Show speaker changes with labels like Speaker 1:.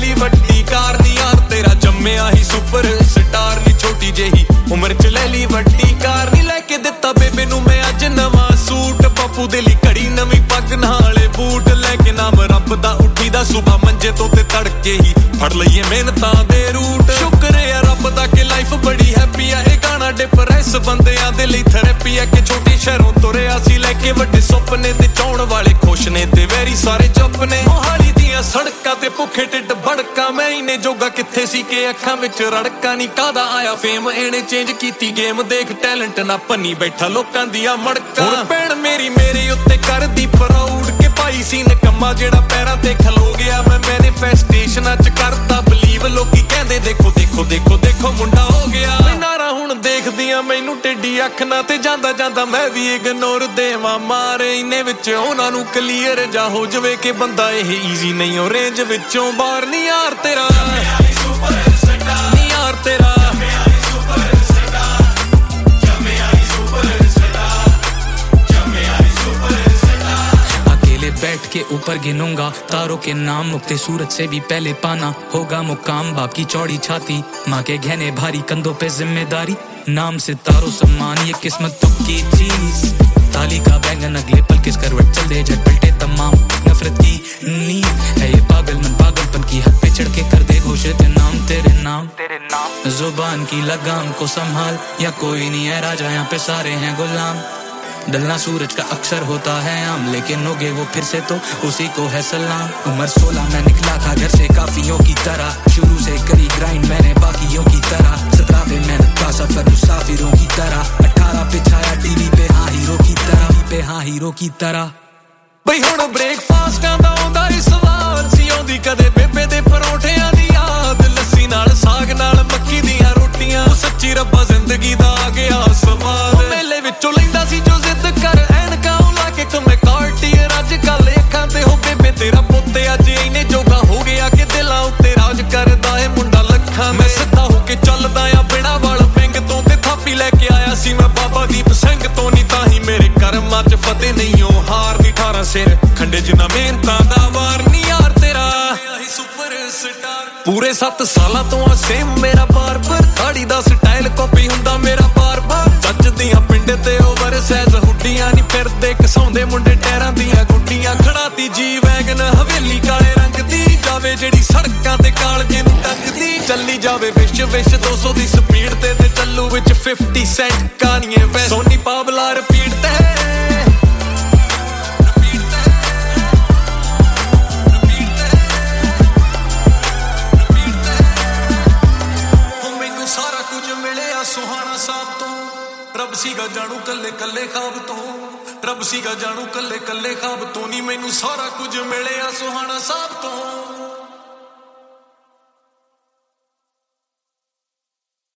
Speaker 1: ਲਈ ਵੱਡੀ ਕਾਰ ਨੀ ਯਾਰ ਤੇਰਾ ਜੰਮਿਆ ਹੀ ਸੁਪਰ ਸਟਾਰ ਨੀ ਛੋਟੀ ਜਿਹੀ ਉਮਰ ਚ ਲੈ ਲਈ ਵੱਡੀ ਕਾਰ ਨੀ ਲੈ ਕੇ ਦਿੱਤਾ ਬੇਬੇ ਨੂੰ ਮੈਂ ਅੱਜ ਨਵਾਂ ਸੂਟ ਬਾਪੂ ਦੇ ਲਈ ਘੜੀ ਨਵੀਂ ਪੱਗ ਨਾਲੇ ਬੂਟ ਲੈ ਕੇ ਨਾਮ ਰੱਬ ਦਾ ਉੱਠੀ ਦਾ ਸੁਬਾ ਮੰਜੇ ਤੋਂ ਤੇ ਤੜਕੇ ਹੀ ਫੜ ਲਈਏ ਮਿਹਨਤਾਂ ਦੇ ਰੂਟ ਸ਼ੁਕਰ ਹੈ ਰੱਬ ਦਾ ਕਿ ਲਾਈਫ ਬੜੀ ਹੈਪੀ ਆ ਇਹ ਗਾਣਾ ਡਿਪਰੈਸ ਬੰਦਿਆਂ ਦੇ ਲਈ ਥੈਰੇਪੀ ਆ ਕਿ ਛੋਟੀ ਸ਼ਹਿਰੋਂ ਤੁਰਿਆ ਸੀ ਲੈ ਕੇ ਵੱਡੇ ਸੁਪਨੇ ਤੇ ਚਾਉਣ ਵਾਲੇ ਖੁਸ਼ ਨੇ ਤੇ ਵੈਰੀ ਸਾਰੇ ਚੁੱਪ ਨੇ ਮੋਹਾਲੀ ਦੀਆਂ ਸੜਕਾਂ ਤੇ ਭੁੱਖੇ ਢਿੱਡ ਭੜਕਾ ਮੈਂ ਇਹਨੇ ਜੋਗਾ ਕਿੱਥੇ ਸੀ ਕਿ ਅੱਖਾਂ ਵਿੱਚ ਰੜਕਾ ਨਹੀਂ ਕਾਹਦਾ ਆਇਆ ਫੇਮ ਇਹਨੇ ਚੇਂਜ ਕੀਤੀ ਗੇਮ ਦੇਖ ਟੈਲੈਂਟ ਨਾ ਪੰਨੀ ਬੈਠਾ ਲੋਕਾਂ ਦੀਆਂ ਮੜਕਾਂ ਹੁਣ ਭੈਣ ਮੇਰੀ ਮੇਰੇ ਉੱਤੇ ਕਰਦੀ ਪ੍ਰਾਊਡ ਕਿ ਭਾਈ ਸੀ ਨਕੰਮਾ ਜਿਹੜਾ ਪੈਰਾਂ ਤੇ ਖਲੋ ਗਿਆ ਮੈਂ ਮੈਨੀਫੈਸਟੇਸ਼ਨਾਂ ਚ ਕਰਦਾ ਬਲੀਵ ਲੋਕੀ ਕਹਿੰਦੇ ਦੇਖੋ ਦੇਖੋ ਦੇਖੋ ਦੇਖੋ ਮੁੰਡਾ ਹੋ ਗਿਆ ਨਾਰਾ ਹੁਣ ਦੇਖਦੀਆਂ ਮੈਨੂੰ ਟੇਢੀ ਅੱਖ ਨਾ ਤੇ ਜਾਂਦਾ ਜਾਂਦਾ ਮੈਂ ਵੀ ਇਗਨੋਰ ਦੇਵਾਂ ਮਾਰੇ ਇਹਨੇ ਵਿੱਚ ਉਹਨਾਂ ਨੂੰ ਕਲੀਅਰ ਜਾ ਹੋ ਜਵੇ ਕਿ ਬੰਦਾ ਇਹ ਈਜ਼ੀ ਨਹੀਂ ਉਹ ਰੇਂਜ ਵਿੱਚੋਂ ਬਾਹਰ ਨੀ ਯਾਰ ਤੇਰਾ ਨੀ ਯਾਰ ਤੇਰਾ
Speaker 2: बैठ के ऊपर गिनूंगा तारों के नाम मुक्ते सूरज से भी पहले पाना होगा मुकाम बाप की चौड़ी छाती माँ के गहने भारी कंधों पे जिम्मेदारी नाम सितारों सम्मान ये किस्मत तुम की चीज थाली का बैंगन अगले पल किस करवट चल दे झट पलटे तमाम नफरत की नींद है ये पागलपन पागलपन की हद पे चढ़ के कर दे घोषित नाम तेरे नाम जुबान की लगाम को संभाल या कोई नहीं है राजा यहाँ पे सारे हैं गुलाम डलना सूरज का अक्सर होता है आम लेकिन होगे वो फिर से तो उसी को है सलाम उम्र 16 मैं निकला था घर से काफियों की तरह शुरू से करी ग्राइंड मैंने बाकियों की तरह 17 पे मेहनत का सफर मुसाफिरों की तरह 18 पे छाया टीवी पे हाँ हीरो की तरह
Speaker 1: ਬਈ ਹੁਣ ਬ੍ਰੇਕਫਾਸਟਾਂ ਦਾ ਆਉਂਦਾ ਈ ਸਵਾਦ ਸੀ ਆਉਂਦੀ ਕਦੇ ਬੇਬੇ ਦੇ ਪਰੌਂਠਿਆਂ ਦੀ ਯਾਦ ਲੱਸੀ ਨਾਲ ਸਾਗ ਨਾਲ ਮੱਕੀ ਦੀਆਂ ਰੋਟੀਆਂ ਸੱਚੀ ਰੱਬਾ ਜ਼ਿੰਦਗੀ ਦਾ ਆ ਗਿਆ ਸਵਾਦ ਮੇਲੇ ਵਿੱਚੋਂ ਲੈਂਦਾ ਸੀ ਜੋ ਜ਼ਿੱਦ ਕਰ ਐਨਕਾਂ ਲਾ ਕੇ ਤੁਮੇ ਕਾਰਟੀਅਰ ਅੱਜ ਕੱਲ ਅੱਖਾਂ ਤੇ ਹੋ ਬੇਬੇ ਤੇਰਾ ਪੁੱਤ ਅੱਜ ਇਹਨੇ ਜੋਗਾ ਹੋ ਗਿਆ ਕਿ ਦਿਲਾਂ ਉੱਤੇ ਰਾਜ ਕਰਦਾ ਏ ਮੁੰਡਾ ਲੱਖਾਂ ਮੈਂ ਸਿੱਧਾ ਹੋ ਕੇ ਚੱਲਦਾ ਆ ਬਿਨਾਂ ਵਾਲ ਪਿੰਗ ਤੋਂ ਤੇ ਥਾਪੀ ਲੈ ਕੇ ਆਇਆ ਸੀ ਮੈਂ ਬਾਬਾ ਦੀਪ ਸਿੰਘ ਤੋਂ ਨਹੀਂ ਤਾਂ ਹੀ ਮੇਰੇ ਕਰਮਾਂ 'ਚ ਫਤਿਹ ਨਹੀਂ ਉਹ ਹਾਰ ਦੀ 18 ਸਿਰ ਖੰਡੇ ਜਿੰਨਾ ਮਿਹਨਤਾਂ ਦਾ ਵਾਰ ਨੀ ਯਾਰ ਤੇਰਾ ਸੁਪਰ ਸਟਾਰ ਪੂਰੇ 7 ਸਾਲਾਂ ਤੋਂ ਆ ਸੇਮ ਮੇਰਾ ਬਾਰਬਰ ਦਾੜੀ ਦਾ ਸਟਾਈਲ ਕਾਪੀ ਹੁੰਦਾ ਮੇਰਾ ਬਾਰ-ਬਾਰ ਚੱਜਦੀਆਂ ਪਿੰਡ ਤੇ ਓਵਰ ਸਾਈਜ਼ ਹੁੱਡੀਆਂ ਨਹੀਂ ਫਿਰਦੇ ਘਸਾਉਂਦੇ ਮੁੰਡੇ ਟਾਇਰਾਂ ਦੀਆਂ ਗੁੱਡੀਆਂ ਖੜਾਤੀ ਜੀ ਵੈਗਨ ਹਵੇਲੀ ਕਾਲੇ ਰੰਗ ਦੀ ਜਾਵੇ ਜਿਹੜੀ ਸੜਕਾਂ ਤੇ ਕਾਲਜੇ ਨੂੰ ਟੰਗਦੀ ਚੱਲੀ ਜਾਵੇ ਵਿਸ਼ 200 ਦੀ ਸਪੀਡ ਤੇ ਚੱਲੂ ਵਿੱਚ 50 ਸੈਂਟ ਕਾਨੀਏ ਵੈ ਸੋਨੀ ਪਾਵਲਾ ਰਿਪੀਟ ਤੇ ਸੁਹਾਣਾ ਸਾਹਿਬ ਤੋਂ ਰੱਬ ਸੀਗਾ ਜਾਣੂ ਕੱਲੇ ਕੱਲੇ ਖਾਬ ਤੋਂ ਰੱਬ ਸੀਗਾ ਜਾਣੂ ਕੱਲੇ ਕੱਲੇ ਖਾਬ ਤੋਂ ਨਹੀਂ ਮੈਨੂੰ ਸਾਰਾ ਕੁਝ ਮਿਲਿਆ ਸੁਹਾਣਾ ਸਾਹਿਬ ਤੋਂ